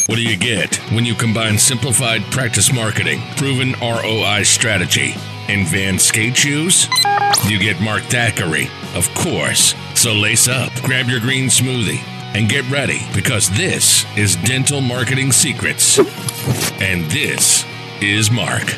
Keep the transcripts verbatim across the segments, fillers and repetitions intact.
What do you get when you combine simplified practice marketing, proven R O I strategy, and Vans skate shoes? You get Mark Thackeray, of course. So lace up, grab your green smoothie, and get ready, because this is Dental Marketing Secrets. And this is Mark.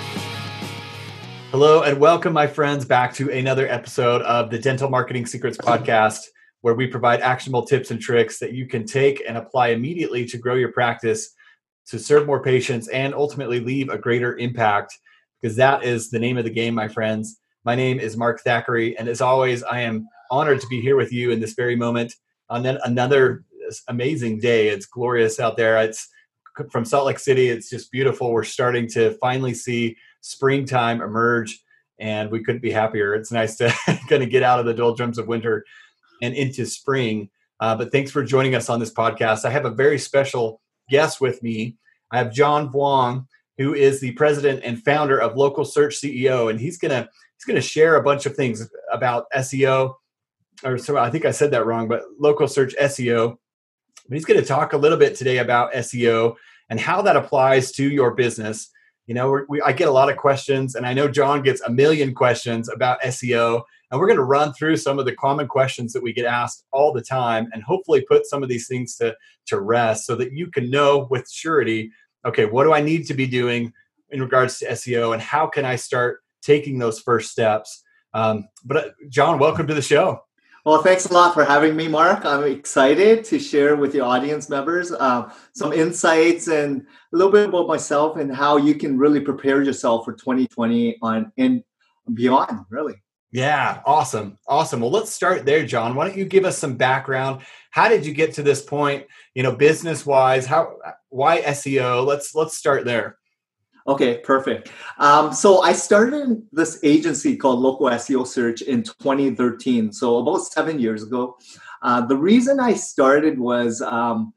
Hello and welcome, my friends, back to another episode of the Dental Marketing Secrets podcast, where we provide actionable tips and tricks that you can take and apply immediately to grow your practice, to serve more patients, and ultimately leave a greater impact, because that is the name of the game, my friends. My name is Mark Thackeray, and as always, I am honored to be here with you in this very moment on another amazing day. It's glorious out there. It's from Salt Lake City. It's just beautiful. We're starting to finally see springtime emerge, and we couldn't be happier. It's nice to kind of get out of the doldrums of winter and into spring. Uh, but thanks for joining us on this podcast. I have a very special guest with me. I have John Vuong, who is the president and founder of Local Search C E O, and he's gonna he's gonna share a bunch of things about S E O. Or so I think I said that wrong, but Local Search S E O. But he's going to talk a little bit today about S E O and how that applies to your business. You know, we're, we I get a lot of questions, and I know John gets a million questions about S E O. And we're going to run through some of the common questions that we get asked all the time, and hopefully put some of these things to, to rest so that you can know with surety, okay, what do I need to be doing in regards to S E O, and how can I start taking those first steps? Um, but uh, John, welcome to the show. Well, thanks a lot for having me, Mark. I'm excited to share with your audience members uh, some insights and a little bit about myself and how you can really prepare yourself for twenty twenty on and beyond, really. Yeah, awesome. Awesome. Well, let's start there, John. Why don't you give us some background? How did you get to this point, you know, business-wise? How, why S E O? Let's let's start there. Okay, perfect. Um, so I started this agency called Local S E O Search in twenty thirteen, so about seven years ago. Uh, the reason I started was, um,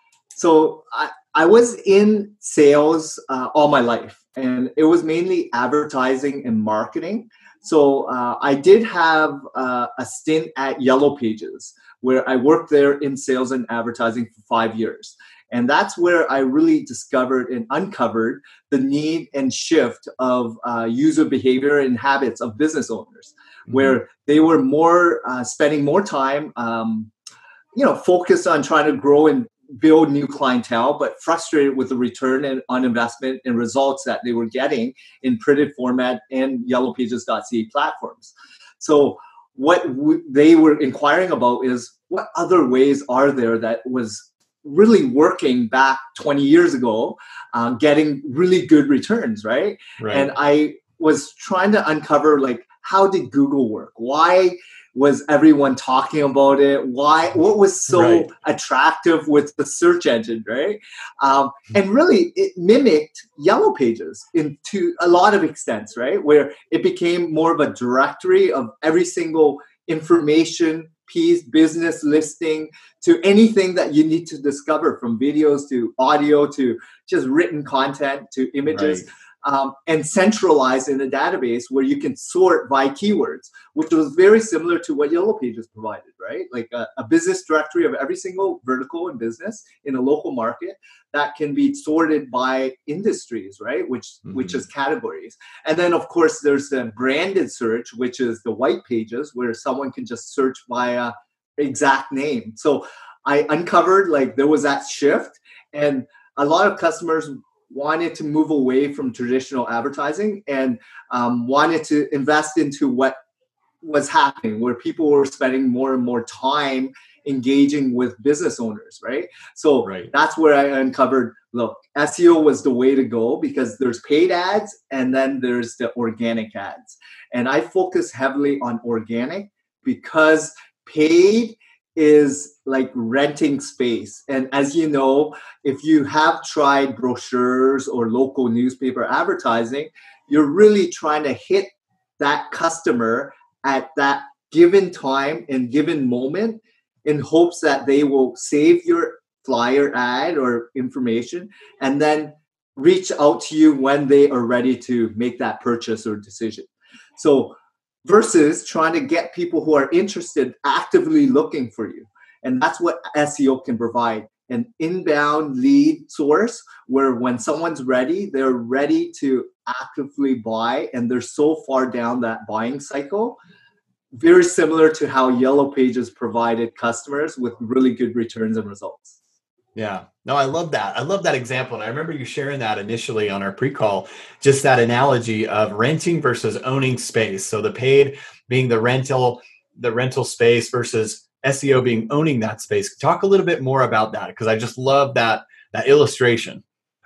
so I, I was in sales uh, all my life, and it was mainly advertising and marketing. So uh, I did have uh, a stint at Yellow Pages, where I worked there in sales and advertising for five years. And that's where I really discovered and uncovered the need and shift of uh, user behavior and habits of business owners, mm-hmm. where they were more uh, spending more time, um, you know, focused on trying to grow and build new clientele, but frustrated with the return and, on investment and results that they were getting in printed format and yellow pages dot c a platforms. So what w- they were inquiring about is what other ways are there that was really working back twenty years ago, um, getting really good returns, right? right? And I was trying to uncover, like, how did Google work? Why was everyone talking about it? Why? What was so right. attractive with the search engine, right? Um, and really, it mimicked Yellow Pages in to a lot of extents, right? Where it became more of a directory of every single information piece, business listing, to anything that you need to discover, from videos to audio to just written content to images, right. um, and centralized in a database where you can sort by keywords, which was very similar to what Yellow Pages provided, right? Like a, a business directory of every single vertical in business in a local market that can be sorted by industries, right? Which mm-hmm. which is categories. And then, of course, there's the branded search, which is the white pages, where someone can just search by a exact name. So I uncovered, like, there was that shift, and a lot of customers wanted to move away from traditional advertising and um, wanted to invest into what was happening, where people were spending more and more time engaging with business owners, right? So right. that's where I uncovered, look, S E O was the way to go, because there's paid ads and then there's the organic ads. And I focus heavily on organic because paid is like renting space. And as you know, if you have tried brochures or local newspaper advertising, you're really trying to hit that customer at that given time and given moment in hopes that they will save your flyer ad or information and then reach out to you when they are ready to make that purchase or decision. So versus trying to get people who are interested actively looking for you. And that's what S E O can provide. an inbound lead source where when someone's ready, they're ready to actively buy and they're so far down that buying cycle. Very similar to how Yellow Pages provided customers with really good returns and results. Yeah, no, I love that. I love that example. And I remember you sharing that initially on our pre-call, just that analogy of renting versus owning space. So the paid being the rental, the rental space versus S E O being owning that space. Talk a little bit more about that, because I just love that, that illustration.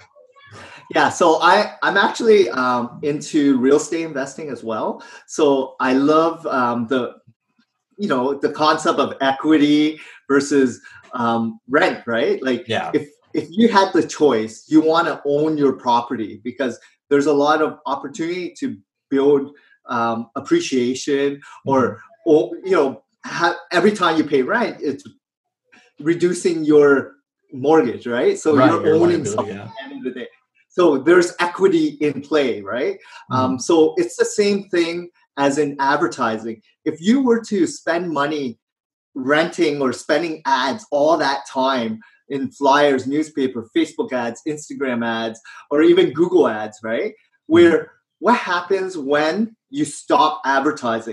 Yeah, so I, I'm actually um, into real estate investing as well. So I love um, the, you know, the concept of equity versus um, rent, right? Like yeah. if if you had the choice, you want to own your property because there's a lot of opportunity to build um, appreciation or, mm-hmm. or you know, have, every time you pay rent, it's reducing your mortgage, right? So right, you're owning something yeah. at the end of the day. So there's equity in play, right? Mm-hmm. Um, so it's the same thing as in advertising. If you were to spend money renting or spending ads all that time in flyers, newspaper, Facebook ads, Instagram ads, or even Google ads, right? Where mm-hmm. what happens when you stop advertising?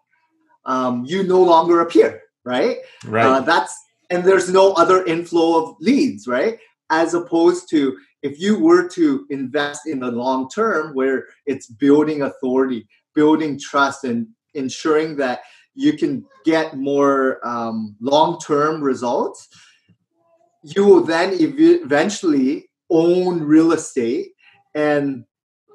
Um, you no longer appear, right? Right. Uh, that's and there's no other inflow of leads, right? As opposed to if you were to invest in the long term where it's building authority, building trust, and ensuring that you can get more um, long-term results, you will then ev- eventually own real estate and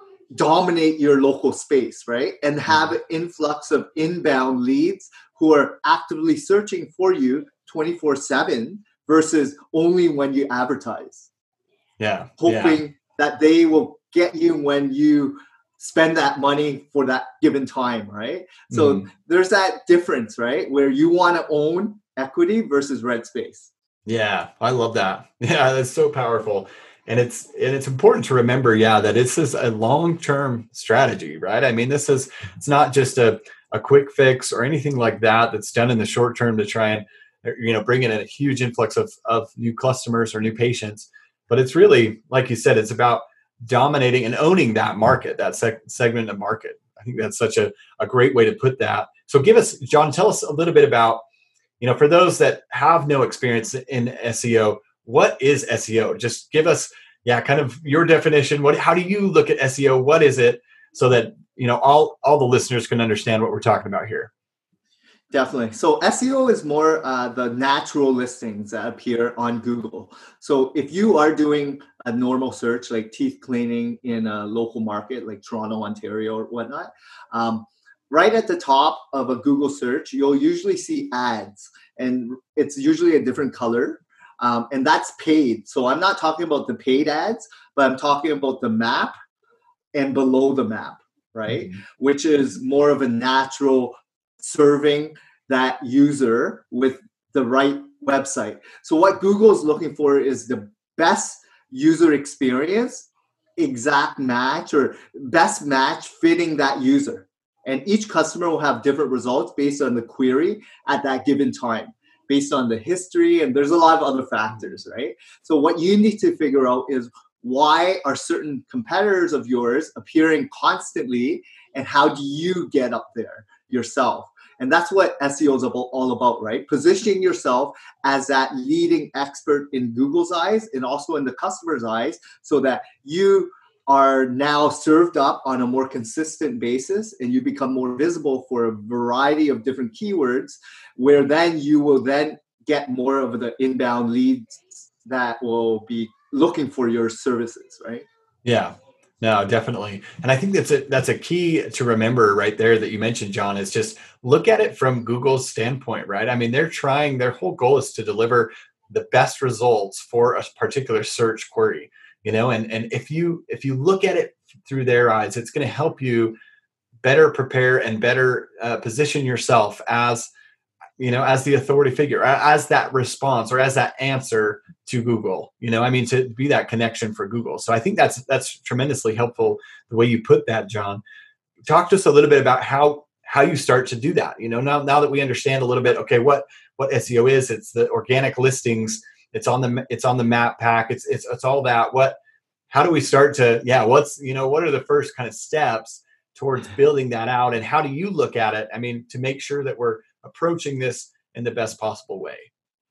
dominate your local space, right? And have an influx of inbound leads who are actively searching for you twenty-four seven versus only when you advertise. Yeah. Hoping yeah. that they will get you when you spend that money for that given time, right? So mm. there's that difference, right? Where you want to own equity versus rent space. Yeah, I love that. Yeah, that's so powerful. And it's and it's important to remember, yeah, that this is a long-term strategy, right? I mean, this is it's not just a, a quick fix or anything like that that's done in the short term to try and, you know, bring in a huge influx of, of new customers or new patients. But it's really, like you said, it's about dominating and owning that market, that seg- segment of market. I think that's such a, a great way to put that. So give us, John, tell us a little bit about, you know, for those that have no experience in S E O, what is S E O? Just give us, yeah, kind of your definition. What, how do you look at S E O? What is it? So that, you know, all, all the listeners can understand what we're talking about here. Definitely. So S E O is more uh, the natural listings that appear on Google. So if you are doing a normal search like teeth cleaning in a local market like Toronto, Ontario or whatnot, um, right at the top of a Google search, you'll usually see ads and it's usually a different color. Um, and that's paid. So I'm not talking about the paid ads, but I'm talking about the map and below the map, right? Mm-hmm. Which is more of a natural serving that user with the right website. So what Google is looking for is the best user experience, exact match or best match fitting that user. And each customer will have different results based on the query at that given time, based on the history, and there's a lot of other factors, right? So what you need to figure out is why are certain competitors of yours appearing constantly, and how do you get up there yourself? And that's what S E O is all about, right? Positioning yourself as that leading expert in Google's eyes and also in the customer's eyes so that you are now served up on a more consistent basis and you become more visible for a variety of different keywords where then you will then get more of the inbound leads that will be looking for your services, right? Yeah. No, definitely. And I think that's a, that's a key to remember right there that you mentioned, John, is just look at it from Google's standpoint, right? I mean, they're trying, their whole goal is to deliver the best results for a particular search query, you know, and, and if you, if you look at it through their eyes, it's going to help you better prepare and better uh, position yourself as, you know, as the authority figure, as that response or as that answer to Google, you know, I mean, to be that connection for Google. So I think that's, that's tremendously helpful the way you put that, John. Talk to us a little bit about how, how you start to do that. You know, now, now that we understand a little bit, okay, what, what S E O is, it's the organic listings. it's on the it's on the map pack. It's it's it's all that. What how do we start to yeah? What's you know what are the first kind of steps towards building that out, and how do you look at it? I mean, to make sure that we're approaching this in the best possible way.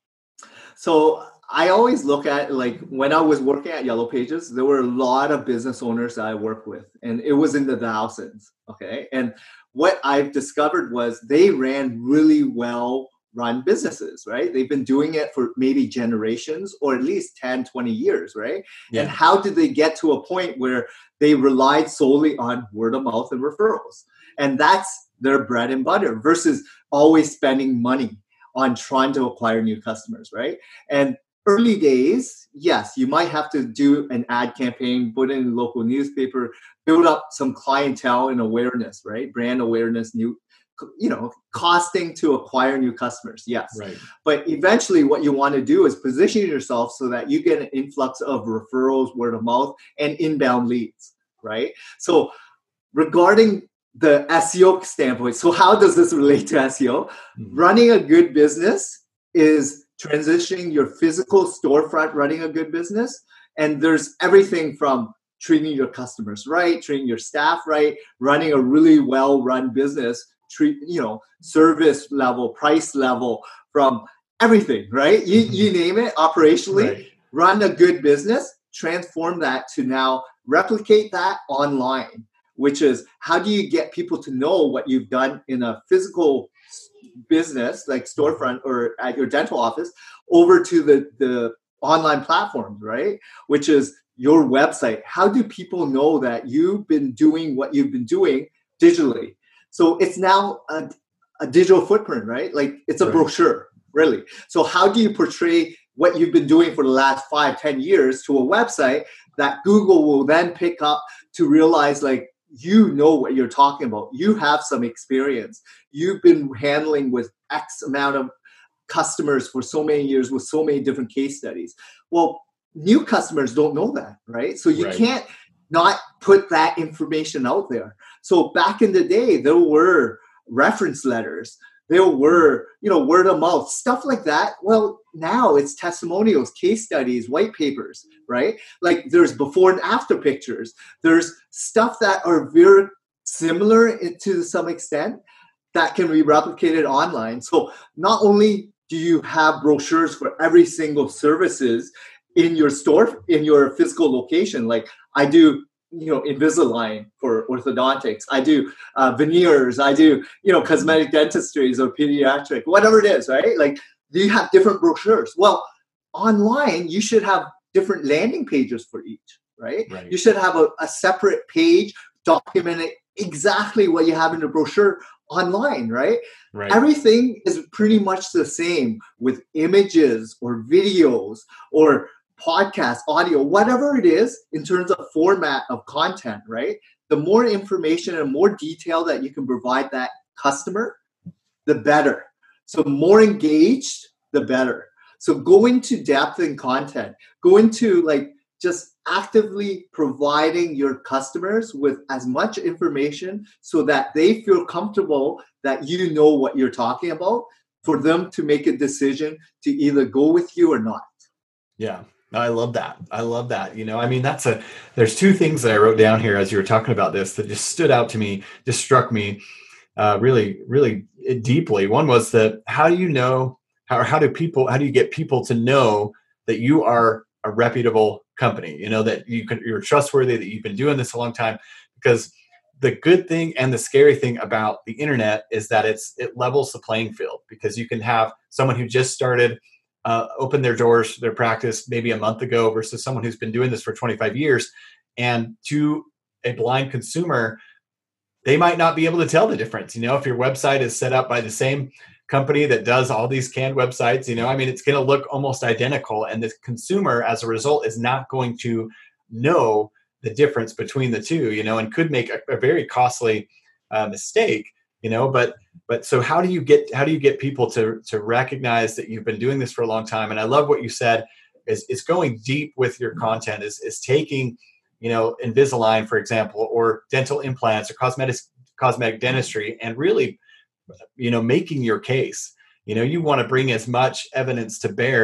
So I always look at, like, when I was working at Yellow Pages, there were a lot of business owners that I worked with, and it was in the thousands. Okay. And what I've discovered was they ran really well run businesses, right? They've been doing it for maybe generations or at least ten, twenty years, right? Yeah. And how did they get to a point where they relied solely on word of mouth and referrals? And that's their bread and butter versus always spending money on trying to acquire new customers, right? And early days, yes, you might have to do an ad campaign, put it in a local newspaper, build up some clientele and awareness, right? Brand awareness, new, you know, costing to acquire new customers, yes. Right. But eventually what you want to do is position yourself so that you get an influx of referrals, word of mouth, and inbound leads, right? So regarding the S E O standpoint, so how does this relate to S E O? Mm-hmm. Running a good business is transitioning your physical storefront, running a good business. And there's everything from treating your customers right, treating your staff right, running a really well-run business, treat, you know, service level, price level, from everything, right? You, mm-hmm. you name it, operationally, right. Run a good business, transform that to now replicate that online, which is how do you get people to know what you've done in a physical business like storefront or at your dental office over to the, the online platforms, right? Which is your website. How do people know that you've been doing what you've been doing digitally? So it's now a, a digital footprint, right? Like it's a right. brochure, really. So how do you portray what you've been doing for the last five, ten years to a website that Google will then pick up to realize, like, you know what you're talking about. You have some experience. You've been handling with X amount of customers for so many years with so many different case studies. Well, new customers don't know that, right? So you right. can't not put that information out there. So back in the day, there were reference letters. There were, you know, word of mouth, stuff like that. Well, now it's testimonials, case studies, white papers, right? Like there's before and after pictures. There's stuff that are very similar to some extent that can be replicated online. So not only do you have brochures for every single services in your store, in your physical location, like I do, you know, Invisalign for orthodontics. I do uh, veneers. I do, you know, cosmetic dentistries or pediatric, whatever it is, right? Like you have different brochures. Well, online, you should have different landing pages for each, right? right. You should have a, a separate page documenting exactly what you have in the brochure online, right? right? Everything is pretty much the same with images or videos or podcast, audio, whatever it is in terms of format of content, right? The more information and more detail that you can provide that customer, the better. So more engaged, the better. So go into depth in content, go into like just actively providing your customers with as much information so that they feel comfortable that you know what you're talking about for them to make a decision to either go with you or not. Yeah. I love that. I love that. You know, I mean, that's a, there's two things that I wrote down here as you were talking about this that just stood out to me, just struck me uh, really, really deeply. One was that how do you know, how, how do people, how do you get people to know that you are a reputable company, you know, that you can, you're trustworthy, that you've been doing this a long time? Because the good thing and the scary thing about the internet is that it's, it levels the playing field, because you can have someone who just started Uh, open their doors, their practice maybe a month ago versus someone who's been doing this for twenty-five years. And to a blind consumer, they might not be able to tell the difference. You know, if your website is set up by the same company that does all these canned websites, you know, I mean, it's going to look almost identical. And the consumer, as a result, is not going to know the difference between the two, you know, and could make a, a very costly uh, mistake. You know, but but so how do you get how do you get people to to recognize that you've been doing this for a long time? And I love what you said is is going deep with your content, is is taking, you know, Invisalign, for example, or dental implants or cosmetic cosmetic dentistry, and really, you know, making your case. You know, you want to bring as much evidence to bear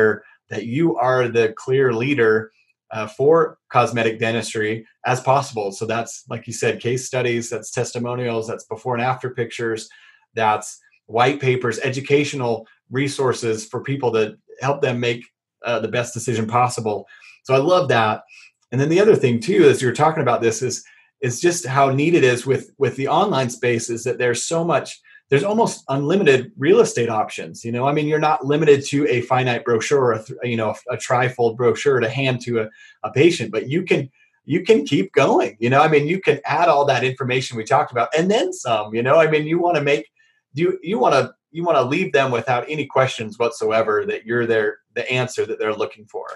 that you are the clear leader uh, for cosmetic dentistry as possible. So that's, like you said, case studies, that's testimonials, that's before and after pictures, that's white papers, educational resources for people to help them make uh, the best decision possible. So I love that. And then the other thing too, as you're talking about this, is is just how neat it is with with the online space, is that there's so much, there's almost unlimited real estate options. You know, I mean, you're not limited to a finite brochure, a, you know, a trifold brochure to hand to a, a patient, but you can you can keep going. You know, I mean, you can add all that information we talked about and then some. You know, I mean, you want to make you you want to you want to leave them without any questions whatsoever, that you're their the answer that they're looking for.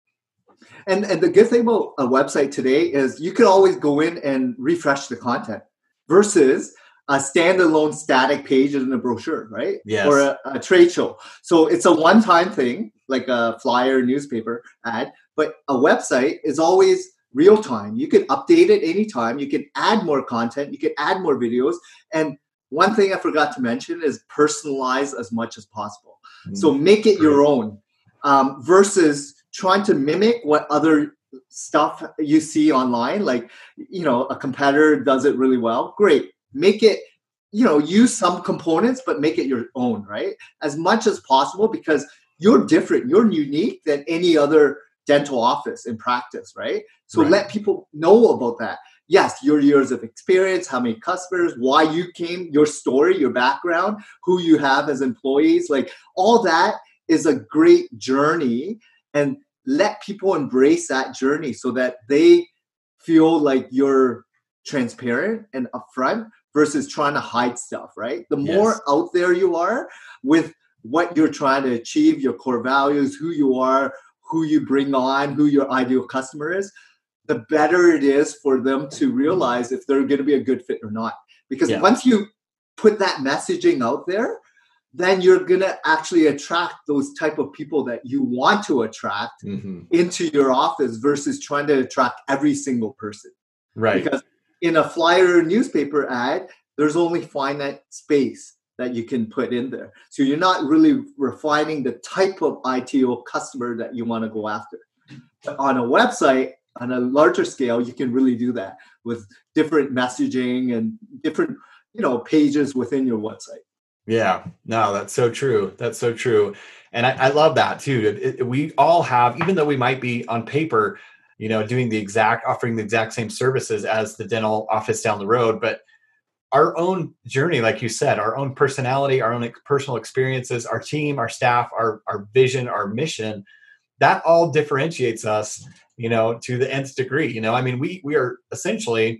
And, and the good thing about a website today is you can always go in and refresh the content versus a standalone static page in a brochure, right? Yes. Or a, a trade show. So it's a one-time thing, like a flyer, newspaper ad, but a website is always real time. You can update it anytime. You can add more content. You can add more videos. And one thing I forgot to mention is personalize as much as possible. Mm-hmm. So make it your own um, versus trying to mimic what other stuff you see online. Like, you know, a competitor does it really well. Great. Make it, you know, use some components, but make it your own, right? As much as possible, because you're different. You're unique than any other dental office in practice, right? So right. Let people know about that. Yes, your years of experience, how many customers, why you came, your story, your background, who you have as employees, like all that is a great journey. And let people embrace that journey so that they feel like you're transparent and upfront versus trying to hide stuff, right? The more yes. out there you are with what you're trying to achieve, your core values, who you are, who you bring on, who your ideal customer is, the better it is for them to realize if they're going to be a good fit or not. Because yeah. once you put that messaging out there, then you're going to actually attract those type of people that you want to attract mm-hmm. into your office versus trying to attract every single person. Right. Because in a flyer or newspaper ad, there's only finite space that you can put in there. So you're not really refining the type of I T O customer that you want to go after. But on a website, on a larger scale, you can really do that with different messaging and different, you know, pages within your website. Yeah, no, that's so true. That's so true. And I, I love that too. It, it, we all have, even though we might be on paper, you know, doing the exact, offering the exact same services as the dental office down the road, but our own journey, like you said, our own personality, our own personal experiences, our team, our staff, our, our vision, our mission, that all differentiates us, you know, to the nth degree. You know, I mean, we, we are essentially,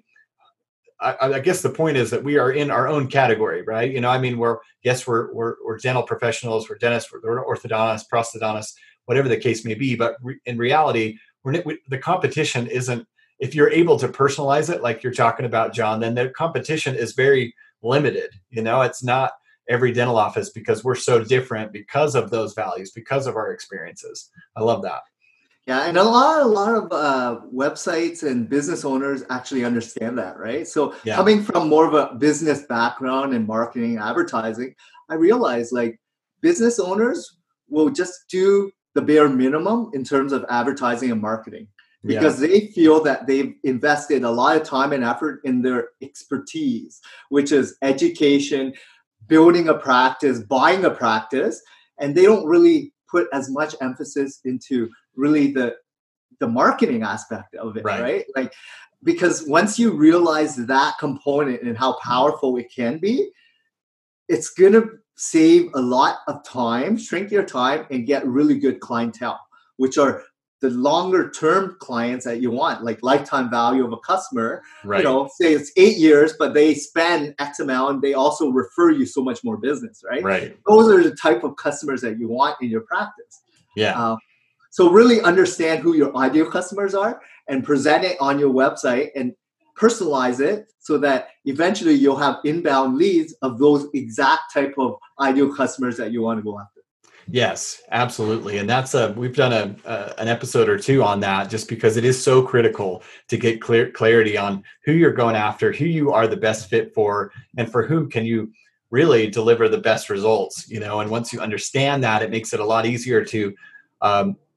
I, I guess the point is that we are in our own category, right? You know, I mean, we're, yes, we're, we're, we're dental professionals, we're dentists, we're orthodontists, prosthodontists, whatever the case may be. But re- in reality, we're, we, the competition isn't, if you're able to personalize it, like you're talking about, John, then the competition is very limited. You know, it's not every dental office because we're so different because of those values, because of our experiences. I love that. Yeah, and a lot, a lot of uh, websites and business owners actually understand that, right? So yeah. Coming from more of a business background in marketing, advertising, I realized like business owners will just do the bare minimum in terms of advertising and marketing because yeah. they feel that they've invested a lot of time and effort in their expertise, which is education, building a practice, buying a practice, and they don't really put as much emphasis into really the the marketing aspect of it, right. right? Like, because once you realize that component and how powerful it can be, it's going to save a lot of time, shrink your time, and get really good clientele, which are the longer term clients that you want, like lifetime value of a customer. Right. You know, say it's eight years, but they spend X amount and they also refer you so much more business, right? Right. Those are the type of customers that you want in your practice. Yeah. Um, so really understand who your ideal customers are and present it on your website and personalize it so that eventually you'll have inbound leads of those exact type of ideal customers that you want to go after. Yes, absolutely. And that's a, we've done a, a an episode or two on that just because it is so critical to get clear clarity on who you're going after, who you are the best fit for, and for whom can you really deliver the best results, you know. And once you understand that, it makes it a lot easier to um,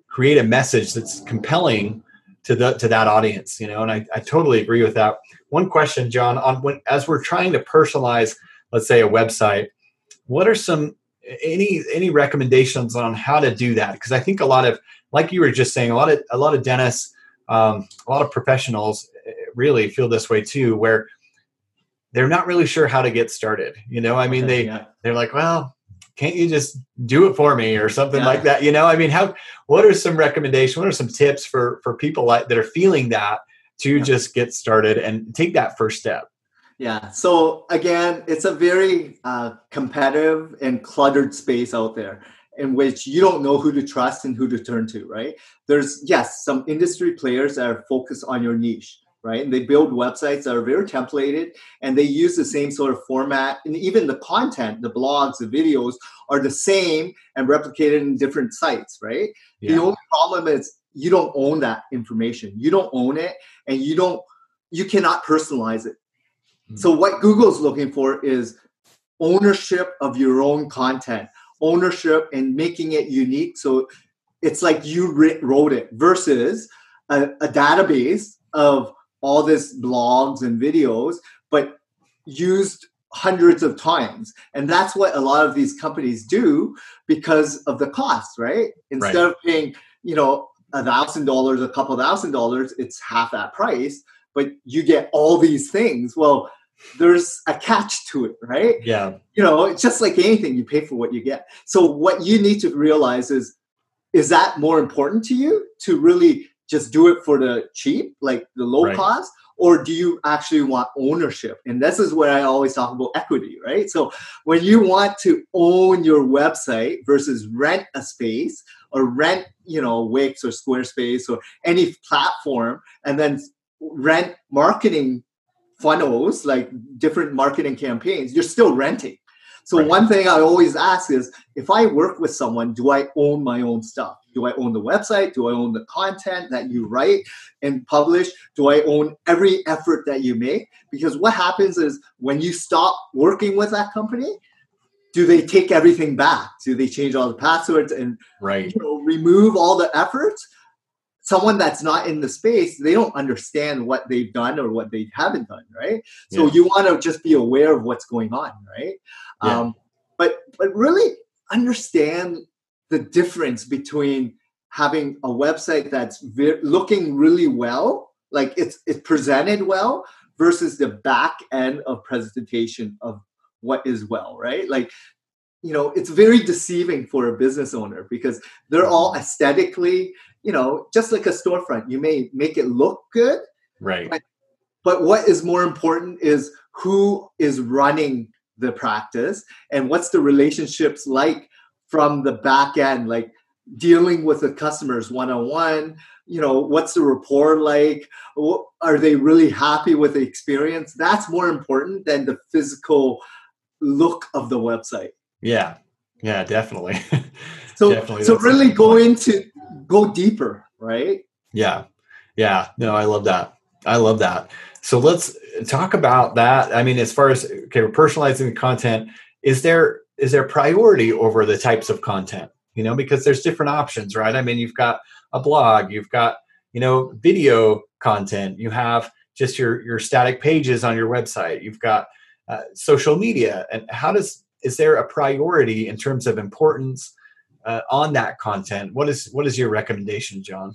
create a message that's compelling to the to that audience, you know. And I, I totally agree with that. One question, John, on when as we're trying to personalize, let's say, a website, what are some any any recommendations on how to do that? Because I think a lot of, like you were just saying, a lot of a lot of dentists, um, a lot of professionals really feel this way too, where they're not really sure how to get started. You know, I mean, Okay, they yeah. they're like, well, can't you just do it for me or something Yeah. like that? You know, I mean, how, what are some recommendations? What are some tips for, for people like that are feeling that to Yeah. just get started and take that first step? Yeah. So again, it's a very uh, competitive and cluttered space out there in which you don't know who to trust and who to turn to, right? There's, yes, some industry players that are focused on your niche, right? And they build websites that are very templated and they use the same sort of format. And even the content, the blogs, the videos are the same and replicated in different sites, right? Yeah. The only problem is you don't own that information. You don't own it and you don't, you cannot personalize it. Mm-hmm. So what Google's looking for is ownership of your own content, ownership and making it unique. So it's like you wrote it versus a, a database of all this blogs and videos, but used hundreds of times. And that's what a lot of these companies do because of the cost, right? Instead right. of paying, you know, a thousand dollars, a couple thousand dollars, it's half that price, but you get all these things. Well, there's a catch to it, right? Yeah. You know, it's just like anything, you pay for what you get. So what you need to realize is, is that more important to you to really just do it for the cheap, like the low right. cost, or do you actually want ownership? And this is where I always talk about equity, right? So when you want to own your website versus rent a space or rent, you know, Wix or Squarespace or any platform, and then rent marketing funnels, like different marketing campaigns, you're still renting. So right. one thing I always ask is, if I work with someone, do I own my own stuff? Do I own the website? Do I own the content that you write and publish? Do I own every effort that you make? Because what happens is when you stop working with that company, do they take everything back? Do they change all the passwords and right. you know, remove all the efforts? Someone that's not in the space, they don't understand what they've done or what they haven't done, right? So yeah. you want to just be aware of what's going on, right? Yeah. Um, but but really understand the difference between having a website that's ve- looking really well, like it's it's presented well, versus the back end of presentation of what is well, right? Like, you know, it's very deceiving for a business owner because they're all aesthetically, you know, just like a storefront. You may make it look good, right? But, but what is more important is who is running the practice and what's the relationships like from the back end, like dealing with the customers one-on-one. You know, what's the rapport like? Are they really happy with the experience? That's more important than the physical look of the website. Yeah, yeah, definitely. So, definitely so really go into go deeper, right? Yeah, yeah. No, I love that. I love that. So let's talk about that. I mean, as far as okay, we're personalizing the content. Is there is there priority over the types of content? You know, because there's different options, right? I mean, you've got a blog, you've got you know video content, you have just your your static pages on your website, you've got uh, social media, and how does is there a priority in terms of importance uh, on that content? What is what is your recommendation, John?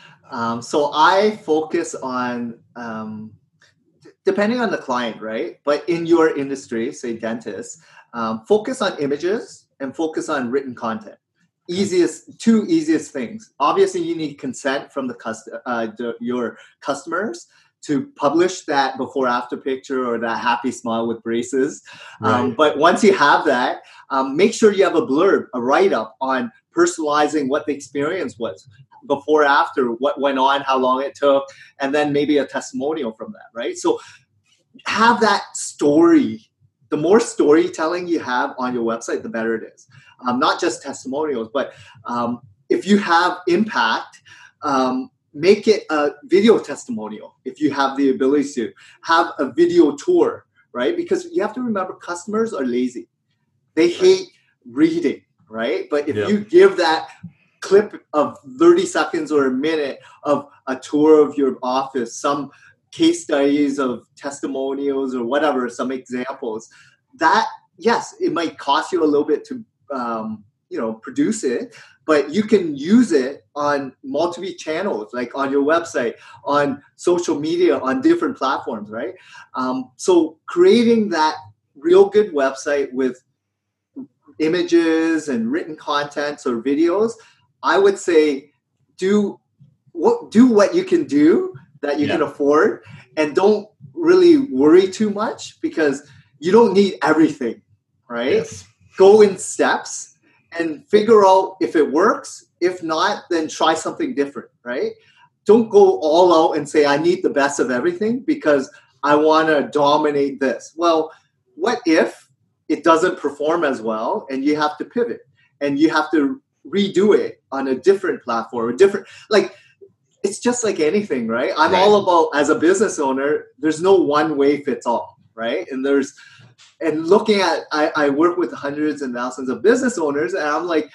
Um, so I focus on, um, d- depending on the client, right? But in your industry, say dentists, um, focus on images and focus on written content. Easiest, two easiest things. Obviously, you need consent from the cust- uh, the, your customers to publish that before after picture or that happy smile with braces. Um, Right. But once you have that, um, make sure you have a blurb, a write-up on personalizing what the experience was before, after, what went on, how long it took, and then maybe a testimonial from that, right? So have that story. The more storytelling you have on your website, the better it is. Um, not just testimonials, but um, if you have impact, um, make it a video testimonial. If you have the ability to have a video tour, right? Because you have to remember, customers are lazy. They hate reading, right? But if Yep. you give that clip of thirty seconds or a minute of a tour of your office, some case studies of testimonials or whatever, some examples. That, yes, it might cost you a little bit to, um, you know, produce it, but you can use it on multiple channels, like on your website, on social media, on different platforms, right? Um, so creating that real good website with images and written contents or videos, I would say do what do what you can do that you yeah. can afford, and don't really worry too much, because you don't need everything, right? Yes. Go in steps and figure out if it works. If not, then try something different, right? Don't go all out and say, I need the best of everything because I want to dominate this. Well, what if it doesn't perform as well and you have to pivot and you have to redo it on a different platform, a different, like, it's just like anything, right? I'm right. all about, as a business owner, there's no one way fits all, right? And there's, and looking at, I, I work with hundreds and thousands of business owners, and I'm like,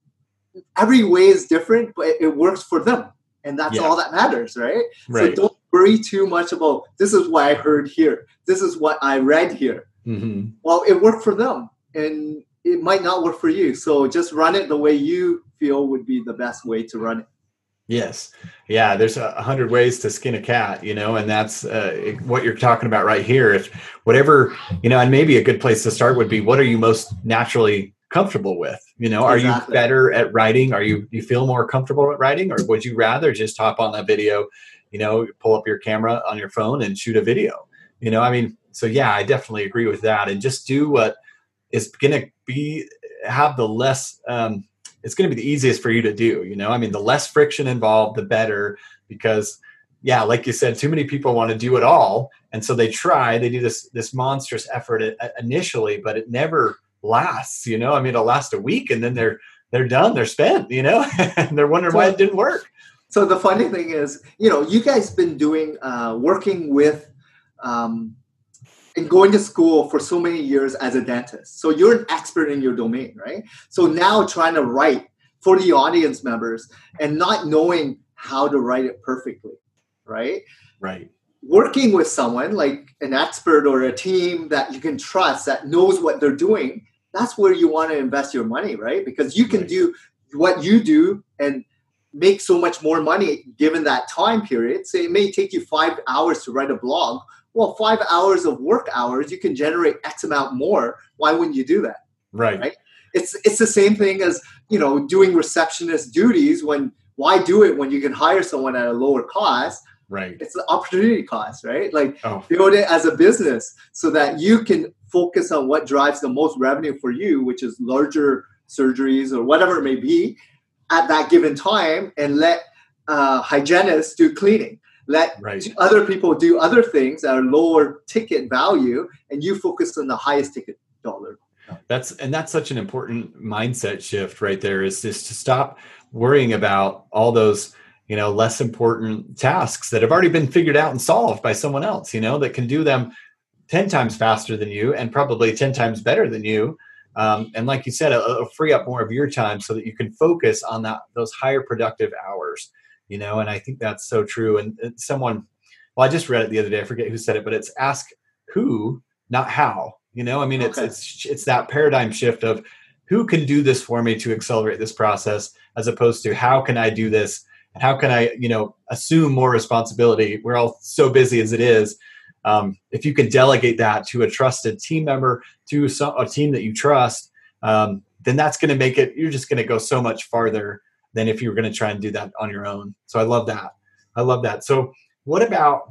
every way is different, but it, it works for them. And that's yeah. all that matters, right? right? So don't worry too much about, this is what I heard here. This is what I read here. Mm-hmm. Well, it worked for them, and it might not work for you. So just run it the way you feel would be the best way to run it. Yes. Yeah. There's a hundred ways to skin a cat, you know, and that's uh, what you're talking about right here. If whatever, you know, and maybe a good place to start would be, what are you most naturally comfortable with? You know, are exactly. you better at writing? Are you, do you feel more comfortable at writing, or would you rather just hop on that video, you know, pull up your camera on your phone and shoot a video? You know, I mean, so yeah, I definitely agree with that. And just do what is going to be, have the less, um, it's going to be the easiest for you to do, you know, I mean, the less friction involved, the better, because yeah, like you said, too many people want to do it all. And so they try, they do this, this monstrous effort initially, but it never lasts, you know, I mean, it'll last a week and then they're, they're done, they're spent, you know, and they're wondering so, why it didn't work. So the funny thing is, you know, you guys been doing, uh, working with, um, and going to school for so many years as a dentist. So you're an expert in your domain, right? So now trying to write for the audience members and not knowing how to write it perfectly, right? Right. Working with someone like an expert or a team that you can trust, that knows what they're doing, that's where you want to invest your money, right? Because you can right. do what you do and make so much more money given that time period. So it may take you five hours to write a blog. Well, five hours of work hours, you can generate X amount more. Why wouldn't you do that? Right. Right. It's it's the same thing as, you know, doing receptionist duties. When why do it when you can hire someone at a lower cost? Right. It's the opportunity cost, right? Like oh. build it as a business so that you can focus on what drives the most revenue for you, which is larger surgeries or whatever it may be at that given time, and let uh, hygienists do cleaning. Let right. other people do other things that are lower ticket value, and you focus on the highest ticket dollar. That's and that's such an important mindset shift right there, is just to stop worrying about all those, you know, less important tasks that have already been figured out and solved by someone else, you know, that can do them ten times faster than you and probably ten times better than you. Um, and like you said, it'll, it'll free up more of your time so that you can focus on that those higher productive hours. You know, and I think that's so true. And, and someone, well, I just read it the other day. I forget who said it, but it's ask who, not how. You know, I mean, okay. it's it's it's that paradigm shift of who can do this for me to accelerate this process, as opposed to how can I do this and how can I, you know, assume more responsibility. We're all so busy as it is. Um, if you can delegate that to a trusted team member, to some, a team that you trust, um, then that's going to make it. You're just going to go so much farther than if you were going to try and do that on your own. So I love that. I love that. So what about,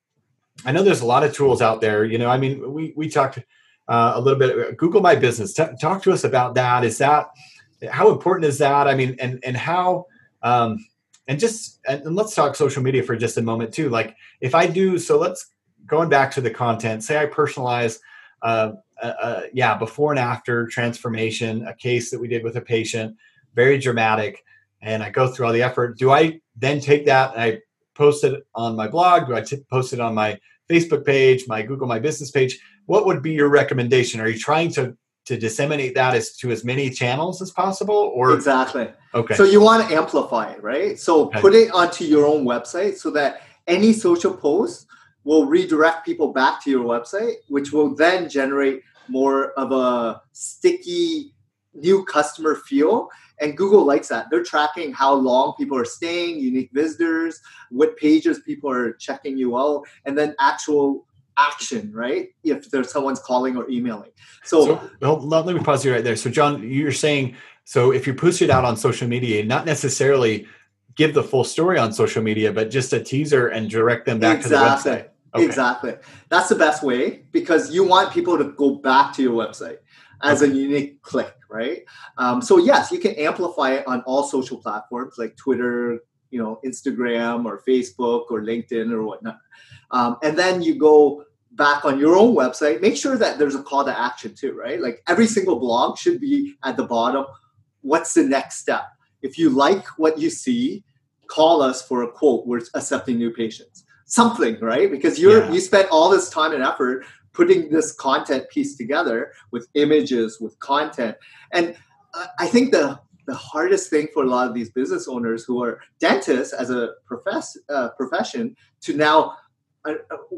I know there's a lot of tools out there, you know, I mean, we, we talked uh, a little bit, Google My Business. T- talk to us about that. Is that, how important is that? I mean, and, and how, um, and just, and let's talk social media for just a moment too. Like if I do, so let's, going back to the content, say I personalize, uh, uh, uh, yeah, before and after transformation, a case that we did with a patient, very dramatic. And I go through all the effort. Do I then take that and I post it on my blog? Do I t- post it on my Facebook page, my Google My Business page? What would be your recommendation? Are you trying to to disseminate that as to as many channels as possible, or exactly. Okay. So you want to amplify it, right? So okay. put it onto your own website so that any social post will redirect people back to your website, which will then generate more of a sticky new customer feel. And Google likes that. They're tracking how long people are staying, unique visitors, what pages people are checking you out, and then actual action, right? If there's someone's calling or emailing. So, so well, let me pause you right there. So John, you're saying, so if you push it out on social media, not necessarily give the full story on social media, but just a teaser and direct them back exactly. to the website. Okay. Exactly. That's the best way, because you want people to go back to your website as okay. a unique click, right? Um, so yes, you can amplify it on all social platforms like Twitter, you know, Instagram or Facebook or LinkedIn or whatnot. Um, and then you go back on your own website, make sure that there's a call to action too, right? Like every single blog should be at the bottom. What's the next step? If you like what you see, call us for a quote. We're accepting new patients. Something, right? Because you're yeah. you spent all this time and effort putting this content piece together with images, with content. And uh, I think the the hardest thing for a lot of these business owners who are dentists as a profess, uh, profession to now uh,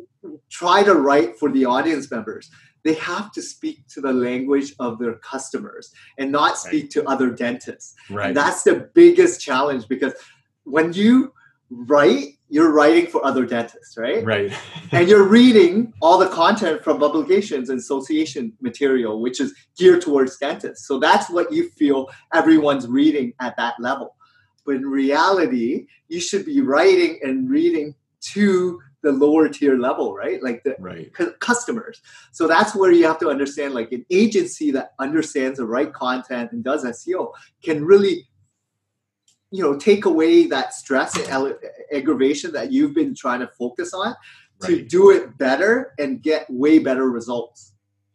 try to write for the audience members. They have to speak to the language of their customers and not speak right. to other dentists. Right. And that's the biggest challenge, because when you write, you're writing for other dentists, right? Right. And you're reading all the content from publications and association material, which is geared towards dentists. So that's what you feel everyone's reading at that level. But in reality, you should be writing and reading to the lower tier level, right? Like the right. cu- customers. So that's where you have to understand, like an agency that understands the right content and does S E O can really, you know, take away that stress and ele- aggravation that you've been trying to focus on to right. do it better and get way better results.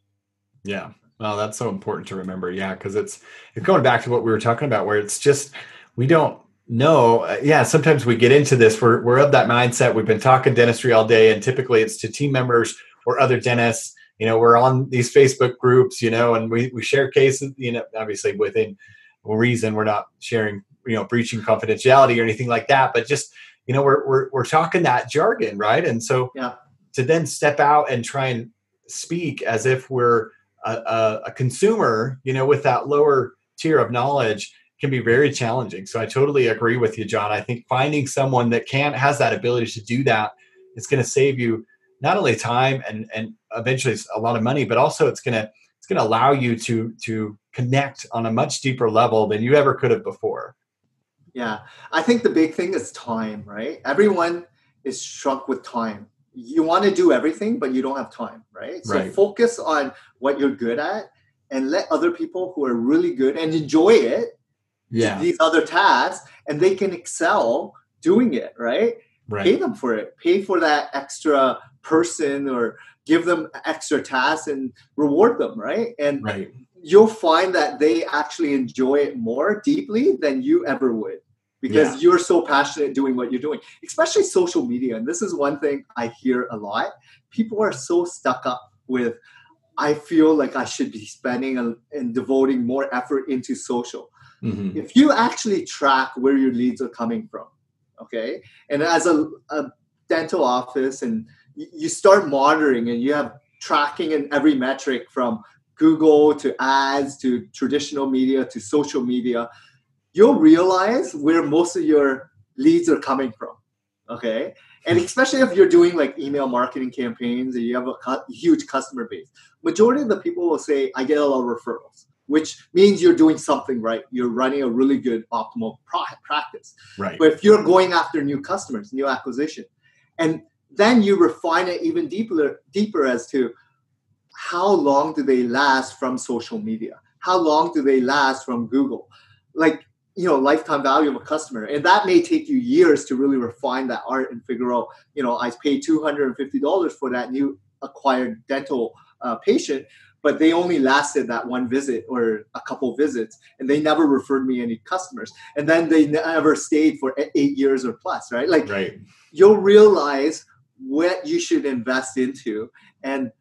Yeah. Well, that's so important to remember. Yeah. Cause it's, it's going back to what we were talking about, where it's just, we don't know. Yeah. Sometimes we get into this, we're, we're of that mindset. We've been talking dentistry all day, and typically it's to team members or other dentists. You know, we're on these Facebook groups, you know, and we, we share cases, you know, obviously within reason. We're not sharing, you know, breaching confidentiality or anything like that, but just, you know, we're, we're, we're talking that jargon. Right. And so yeah. to then step out and try and speak as if we're a, a, a consumer, you know, with that lower tier of knowledge can be very challenging. So I totally agree with you, John. I think finding someone that can, has that ability to do that, it's going to save you not only time and, and eventually a lot of money, but also it's going to, it's going to allow you to, to connect on a much deeper level than you ever could have before. Yeah. I think the big thing is time, right? Everyone is struck with time. You want to do everything, but you don't have time, right? So right. focus on what you're good at and let other people who are really good and enjoy it, yeah. these other tasks, and they can excel doing it, right? Right. Pay them for it. Pay for that extra person or give them extra tasks and reward them, right? And right. you'll find that they actually enjoy it more deeply than you ever would, because yeah. you're so passionate doing what you're doing, especially social media. And this is one thing I hear a lot. People are so stuck up with, I feel like I should be spending a, and devoting more effort into social. Mm-hmm. If you actually track where your leads are coming from, okay? And as a, a dental office, and you start monitoring and you have tracking in every metric from Google to ads to traditional media to social media, you'll realize where most of your leads are coming from, okay? And especially if you're doing like email marketing campaigns and you have a cu- huge customer base, majority of the people will say, I get a lot of referrals, which means you're doing something right. You're running a really good optimal pro- practice. Right. But if you're going after new customers, new acquisition, and then you refine it even deeper, deeper as to how long do they last from social media? How long do they last from Google? Like, you know, lifetime value of a customer. And that may take you years to really refine that art and figure out, you know, I paid two hundred fifty dollars for that new acquired dental uh, patient, but they only lasted that one visit or a couple visits, and they never referred me any customers. And then they never stayed for eight years or plus, right? Like, right. You'll realize what you should invest into. And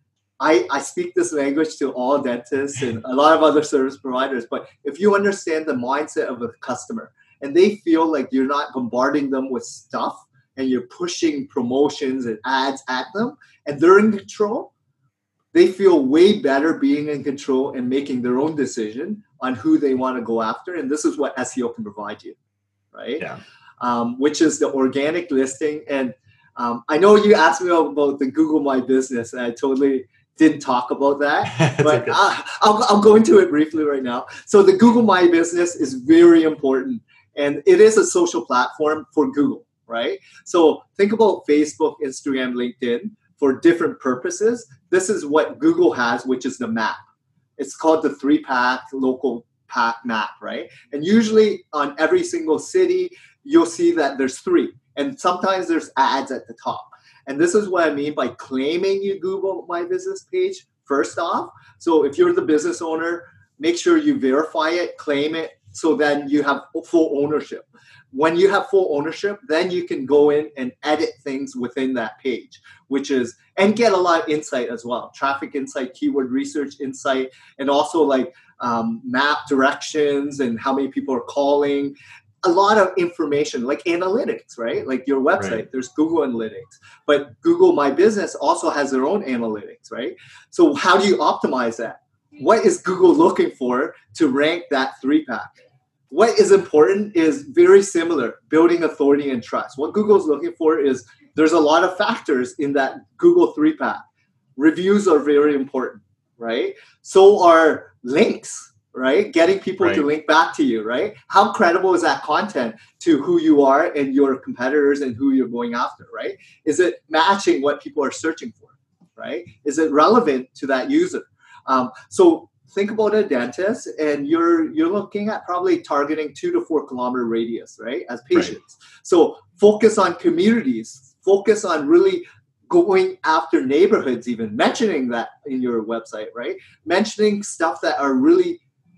I, I speak this language to all dentists and a lot of other service providers. But if you understand the mindset of a customer and they feel like you're not bombarding them with stuff and you're pushing promotions and ads at them and they're in control, they feel way better being in control and making their own decision on who they want to go after. And this is what S E O can provide you, right? Yeah. Um, which is the organic listing. And um, I know you asked me about the Google My Business, and I totally didn't talk about that, but okay. uh, I'll, I'll go into it briefly right now. So the Google My Business is very important, and it is a social platform for Google, right? So think about Facebook, Instagram, LinkedIn for different purposes. This is what Google has, which is the map. It's called the three-pack local pack map, right? And usually on every single city, you'll see that there's three, and sometimes there's ads at the top. And this is what I mean by claiming your Google My Business page first off. So if you're the business owner, make sure you verify it, claim it, so then you have full ownership. When you have full ownership, then you can go in and edit things within that page, which is, and get a lot of insight as well. Traffic insight, keyword research insight, and also like um, map directions and how many people are calling. A lot of information like analytics, right? Like your website, right. There's Google Analytics, but Google My Business also has their own analytics, right? So how do you optimize that? What is Google looking for to rank that three pack? What is important is very similar, building authority and trust. What Google's looking for is there's a lot of factors in that Google three pack. Reviews are very important, right? So are links. Right? Getting people right. to link back to you, right? How credible is that content to who you are and your competitors and who you're going after, right? Is it matching what people are searching for, right? Is it relevant to that user? Um, so think about a dentist and you're you're looking at probably targeting two to four kilometer radius, right? As patients. Right. So focus on communities, focus on really going after neighborhoods, even mentioning that in your website, right? Mentioning stuff that are really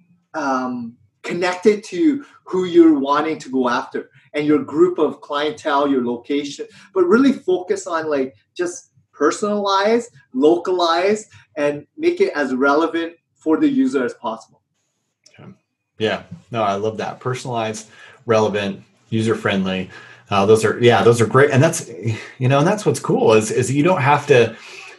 Um, connected to who you're wanting to go after and your group of clientele, your location, but really focus on like just personalize, localize, and make it as relevant for the user as possible. Okay. Yeah, no, I love that. Personalized, relevant, user-friendly. Uh, those are, yeah, those are great. And that's, you know, and that's what's cool is, is you don't have to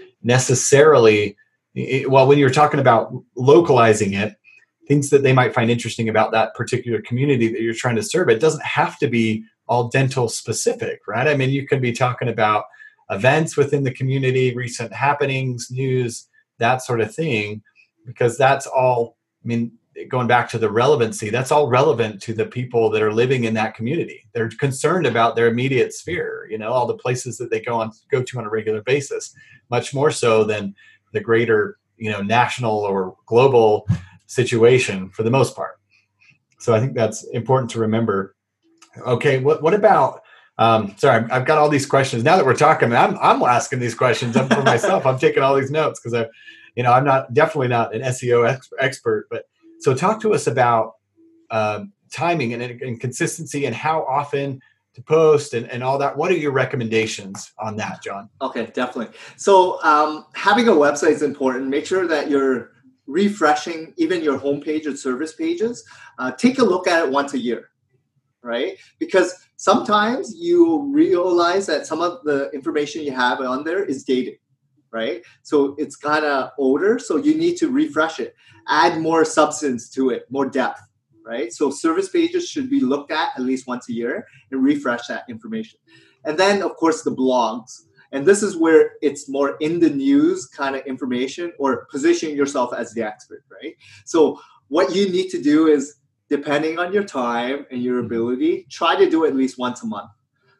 necessarily, well, when you're talking about localizing it, things that they might find interesting about that particular community that you're trying to serve. It doesn't have to be all dental specific, right? I mean, you could be talking about events within the community, recent happenings, news, that sort of thing, because that's all, I mean, going back to the relevancy, that's all relevant to the people that are living in that community. They're concerned about their immediate sphere, you know, all the places that they go on, go to on a regular basis, much more so than the greater, you know, national or global situation for the most part. So I think that's important to remember. Okay, what what about? Um, sorry, I've got all these questions now that we're talking. I'm I'm asking these questions I'm for myself. I'm taking all these notes because I, you know, I'm not definitely not an S E O ex- expert. But so talk to us about um, timing and, and consistency and how often to post and, and all that. What are your recommendations on that, John? Okay, definitely. So um, having a website is important. Make sure that you're refreshing even your homepage or service pages. Uh, take a look at it once a year, right? Because sometimes you realize that some of the information you have on there is dated, right? So it's kind of older, so you need to refresh it, add more substance to it, more depth, right? So service pages should be looked at at least once a year and refresh that information. And then, of course, the blogs. And this is where it's more in the news kind of information or positioning yourself as the expert, right? So what you need to do is, depending on your time and your ability, try to do it at least once a month.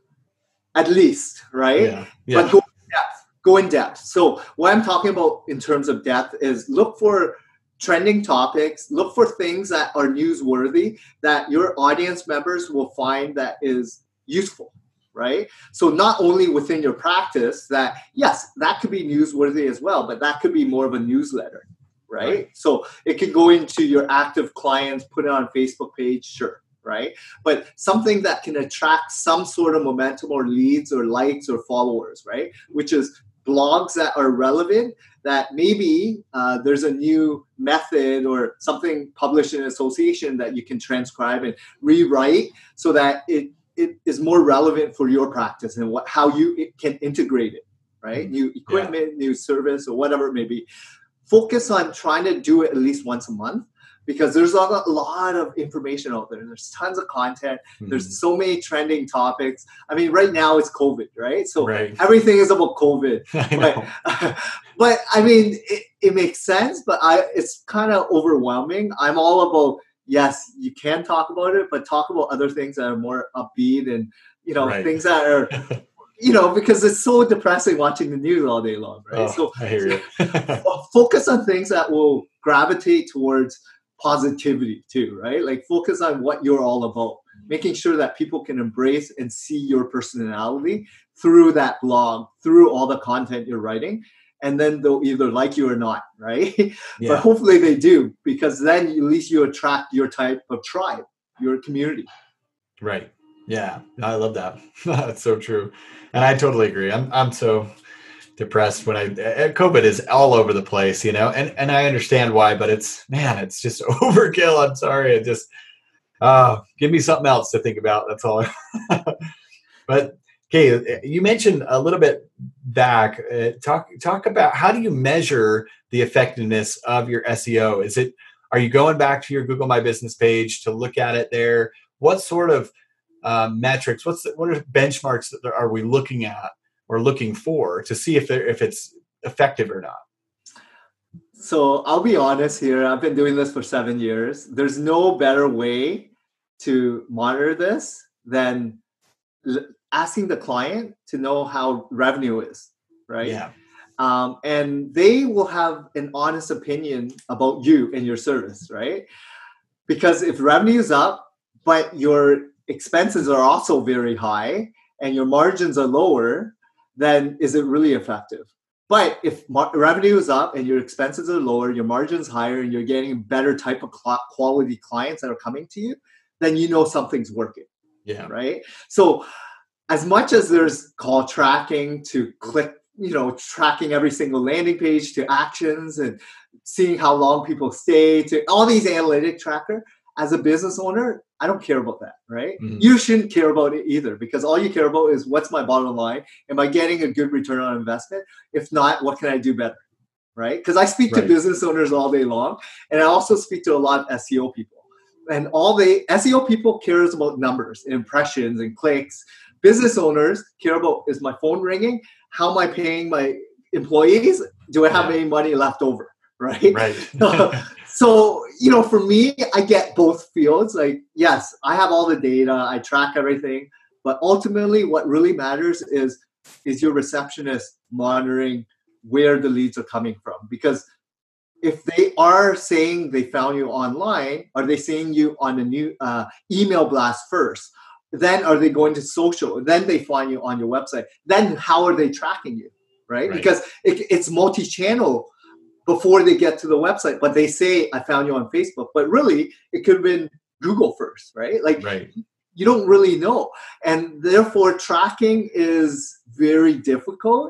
At least, right? Yeah. Yeah. But go in depth. Go in depth. So what I'm talking about in terms of depth is look for trending topics, look for things that are newsworthy that your audience members will find that is useful. Right? So not only within your practice that, yes, that could be newsworthy as well, but that could be more of a newsletter, right? right? So it could go into your active clients, put it on a Facebook page, sure, right? But something that can attract some sort of momentum or leads or likes or followers, right? Which is blogs that are relevant, that maybe uh, there's a new method or something published in association that you can transcribe and rewrite so that it, it is more relevant for your practice and what how you it can integrate it, right? New equipment, yeah. new service, or whatever it may be. Focus on trying to do it at least once a month, because there's a lot of information out there. There's tons of content. Mm-hmm. There's so many trending topics. I mean, right now it's COVID, right? So right. everything is about COVID. I but, uh, but I mean, it, it makes sense, but I it's kind of overwhelming. I'm all about, yes, you can talk about it, but talk about other things that are more upbeat and, you know, right. things that are, you know, because it's so depressing watching the news all day long, right? Oh, so I hear you. Focus on things that will gravitate towards positivity too, right? Like focus on what you're all about, making sure that people can embrace and see your personality through that blog, through all the content you're writing, and then they'll either like you or not, right? Yeah. But hopefully they do, because then at least you attract your type of tribe, your community. Right. Yeah. I love that. That's so true. And I totally agree. I'm I'm so depressed when I COVID is all over the place, you know, and, and I understand why, but it's, man, it's just overkill. I'm sorry. It just, uh, give me something else to think about. That's all. But okay, you mentioned a little bit back, uh, talk, talk about how do you measure the effectiveness of your S E O? Is it, are you going back to your Google My Business page to look at it there? What sort of uh, metrics, what's the, what are benchmarks that are we looking at or looking for to see if they're, if it's effective or not? So I'll be honest here. I've been doing this for seven years. There's no better way to monitor this than l- asking the client to know how revenue is, right? Yeah. Um, and they will have an honest opinion about you and your service, right? Because if revenue is up, but your expenses are also very high and your margins are lower, then is it really effective? But if mar- revenue is up and your expenses are lower, your margin's higher, and you're getting better type of cl- quality clients that are coming to you, then you know something's working. Yeah. Right. So as much as there's call tracking to click, you know, tracking every single landing page to actions and seeing how long people stay to all these analytic tracker, as a business owner, I don't care about that, right? Mm-hmm. You shouldn't care about it either, because all you care about is what's my bottom line? Am I getting a good return on investment? If not, what can I do better, right? Because I speak right. to business owners all day long, and I also speak to a lot of S E O people. And all they, S E O people cares about numbers, impressions, and clicks. Business owners care about, is my phone ringing? How am I paying my employees? Do I have yeah. any money left over, right? Right. So, you know, for me, I get both fields. Like, yes, I have all the data, I track everything, but ultimately what really matters is, is your receptionist monitoring where the leads are coming from? Because if they are saying they found you online, are they seeing you on a new uh, email blast first? Then are they going to social? Then they find you on your website. Then how are they tracking you, right? right. Because it, it's multi-channel before they get to the website, but they say, I found you on Facebook, but really it could have been Google first, right? Like right. you don't really know. And therefore tracking is very difficult.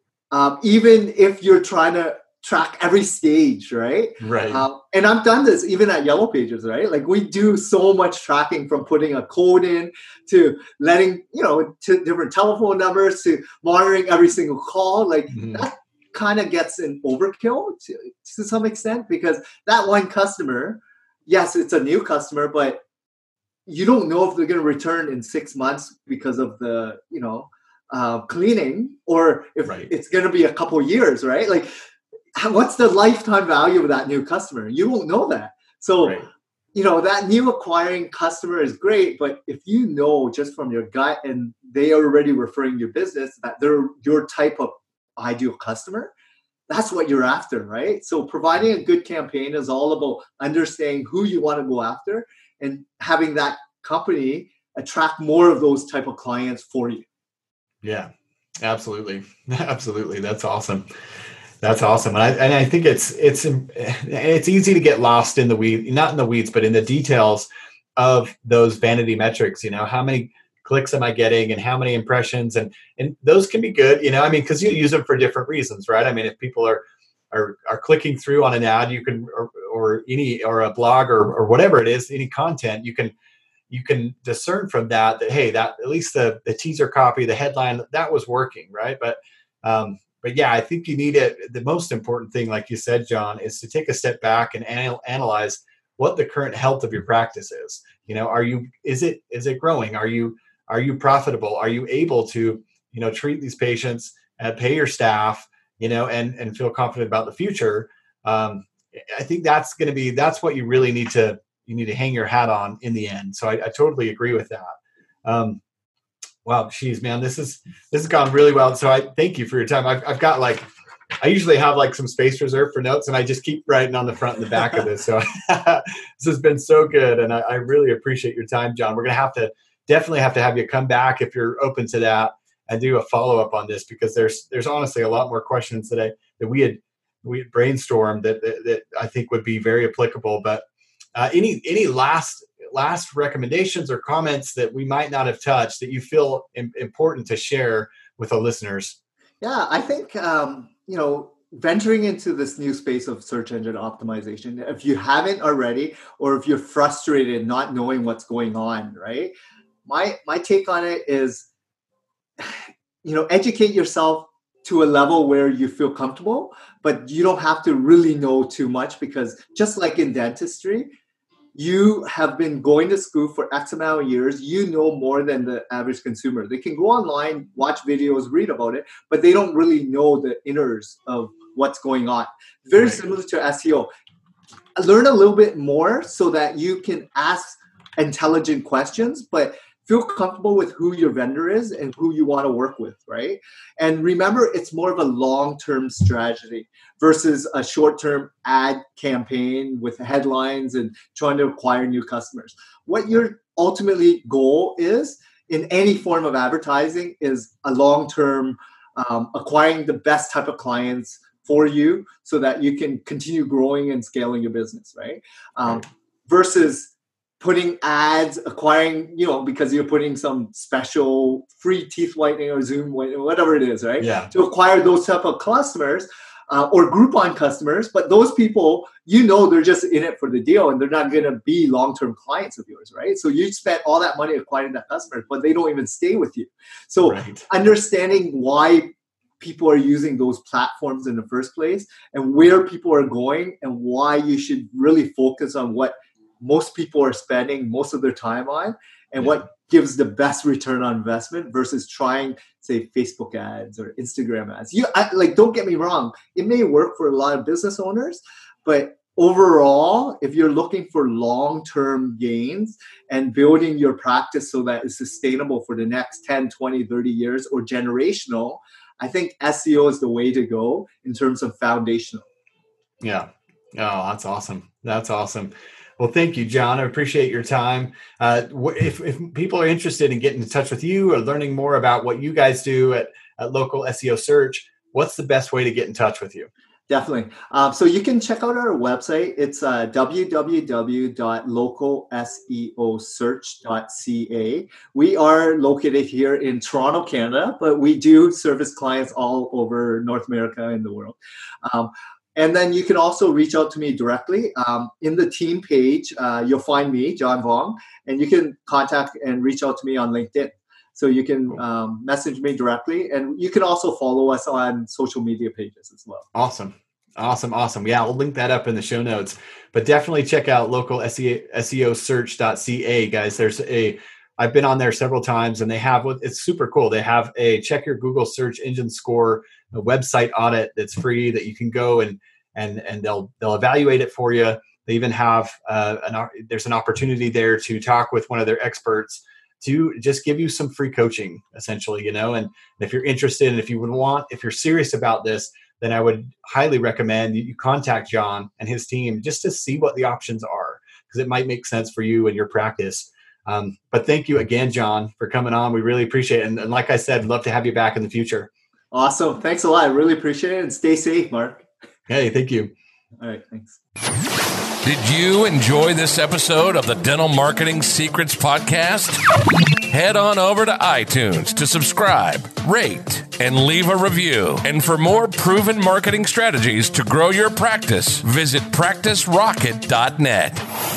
Um, even if you're trying to track every stage, right? Right. Um, and I've done this even at Yellow Pages, right? Like we do so much tracking, from putting a code in to letting, you know, to different telephone numbers to monitoring every single call. Like mm-hmm. that kind of gets an overkill to, to some extent, because that one customer, yes, it's a new customer, but you don't know if they're going to return in six months because of the, you know, uh, cleaning, or if right. it's going to be a couple years, right? Like, what's the lifetime value of that new customer? You won't know that. So, right. you know, that new acquiring customer is great, but if you know just from your gut and they are already referring your business that they're your type of ideal customer, that's what you're after, right? So providing a good campaign is all about understanding who you want to go after and having that company attract more of those type of clients for you. Yeah, absolutely. Absolutely. That's awesome. That's awesome. And I, and I think it's, it's, it's easy to get lost in the weeds, not in the weeds, but in the details of those vanity metrics. You know, how many clicks am I getting and how many impressions, and and those can be good, you know, I mean, because you use them for different reasons, right? I mean, if people are are are clicking through on an ad, you can, or, or any, or a blog, or or whatever it is, any content, you can you can discern from that that, hey, that at least the the teaser copy, the headline, that was working, right? But um, but yeah, I think you need it. The most important thing, like you said, John, is to take a step back and anal- analyze what the current health of your practice is. You know, are you, is it, is it growing? Are you, are you profitable? Are you able to, you know, treat these patients and pay your staff, you know, and, and feel confident about the future? Um, I think that's going to be, that's what you really need to, you need to hang your hat on in the end. So I, I totally agree with that. Um, wow, geez, man, this is, this has gone really well. So I thank you for your time. I've, I've got like, I usually have like some space reserved for notes, and I just keep writing on the front and the back of this. So this has been so good. And I, I really appreciate your time, John. We're going to have to definitely have to have you come back if you're open to that and do a follow-up on this, because there's, there's honestly a lot more questions that I, that we had, we had brainstormed that, that, that I think would be very applicable. But uh, any, any last, last recommendations or comments that we might not have touched that you feel im- important to share with the listeners? Yeah, I think, um, you know, venturing into this new space of search engine optimization, if you haven't already, or if you're frustrated not knowing what's going on, right? My my take on it is, you know, educate yourself to a level where you feel comfortable, but you don't have to really know too much, because just like in dentistry, you have been going to school for X amount of years. You know more than the average consumer. They can go online, watch videos, read about it, but they don't really know the inners of what's going on. Very right. Similar to S E O. Learn a little bit more so that you can ask intelligent questions, but feel comfortable with who your vendor is and who you want to work with, right? And remember, it's more of a long-term strategy versus a short-term ad campaign with headlines and trying to acquire new customers. What your ultimately goal is in any form of advertising is a long-term um, acquiring the best type of clients for you so that you can continue growing and scaling your business, right? Um, right. Versus putting ads, acquiring, you know, because you're putting some special free teeth whitening or Zoom whitening, whatever it is, right? Yeah. To acquire those type of customers uh, or Groupon customers. But those people, you know, they're just in it for the deal and they're not going to be long-term clients of yours, right? So you spent all that money acquiring that customer, but they don't even stay with you. So right. Understanding why people are using those platforms in the first place and where people are going and why you should really focus on what most people are spending most of their time on and yeah. what gives the best return on investment versus trying, say, Facebook ads or Instagram ads. You I, like, don't get me wrong. It may work for a lot of business owners, but overall, if you're looking for long-term gains and building your practice so that it's sustainable for the next ten, twenty, thirty years or generational, I think S E O is the way to go in terms of foundational. Yeah. Oh, that's awesome. That's awesome. Well, thank you, John. I appreciate your time. Uh, if, if people are interested in getting in touch with you or learning more about what you guys do at, at Local S E O Search, what's the best way to get in touch with you? Definitely. Um, so you can check out our website. It's uh, w w w dot local s e o search dot c a. We are located here in Toronto, Canada, but we do service clients all over North America and the world. Um, And then you can also reach out to me directly. Um, in the team page, uh, you'll find me, John Vuong, and you can contact and reach out to me on LinkedIn. So you can um, message me directly, and you can also follow us on social media pages as well. Awesome. Awesome. Awesome. Yeah, I'll link that up in the show notes. But definitely check out local S E O search dot c a, guys. There's a I've been on there several times, and they have what it's super cool. They have a check your Google search engine score, a website audit that's free that you can go and and and they'll they'll evaluate it for you. They even have uh, an there's an opportunity there to talk with one of their experts to just give you some free coaching, essentially, you know. And if you're interested, and if you would want, if you're serious about this, then I would highly recommend you contact John and his team just to see what the options are, because it might make sense for you and your practice. Um, but thank you again, John, for coming on. We really appreciate it. And, and like I said, love to have you back in the future. Awesome. Thanks a lot. I really appreciate it. And stay safe, Mark. Hey, thank you. All right. Thanks. Did you enjoy this episode of the Dental Marketing Secrets Podcast? Head on over to iTunes to subscribe, rate, and leave a review. And for more proven marketing strategies to grow your practice, visit practice rocket dot net.